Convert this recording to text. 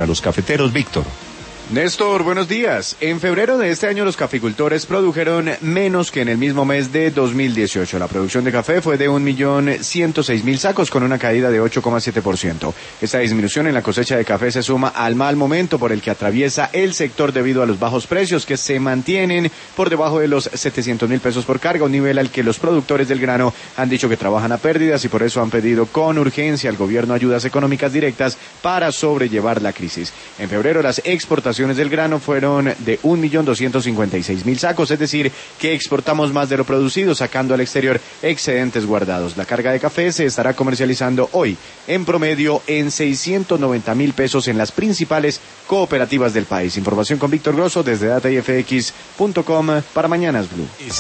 A los cafeteros, Víctor. Néstor, buenos días. En febrero de este año los caficultores produjeron menos que en el mismo mes de 2018. La producción de café fue de 1.106.000 sacos con una caída de 8,7%. Esta disminución en la cosecha de café se suma al mal momento por el que atraviesa el sector debido a los bajos precios que se mantienen por debajo de los 700.000 pesos por carga, un nivel al que los productores del grano han dicho que trabajan a pérdidas y por eso han pedido con urgencia al gobierno ayudas económicas directas para sobrellevar la crisis. En febrero las exportaciones del grano fueron de 1.256.000 sacos, es decir, que exportamos más de lo producido, sacando al exterior excedentes guardados. La carga de café se estará comercializando hoy, en promedio, en 690.000 pesos en las principales cooperativas del país. Información con Víctor Grosso desde datafx.com para Mañanas Blue.